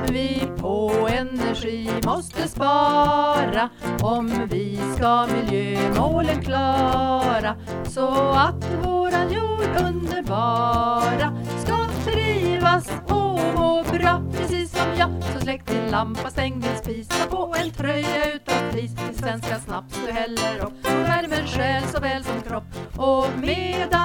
vi på energi måste spara om vi ska miljömålen klara, så att våran jord underbara ska trivas och må bra. Precis som jag, så släck din lampa, stäng din spis, ta på en tröja utan flis, till svenska snaps du häller upp, värmer själ såväl som kropp, och medan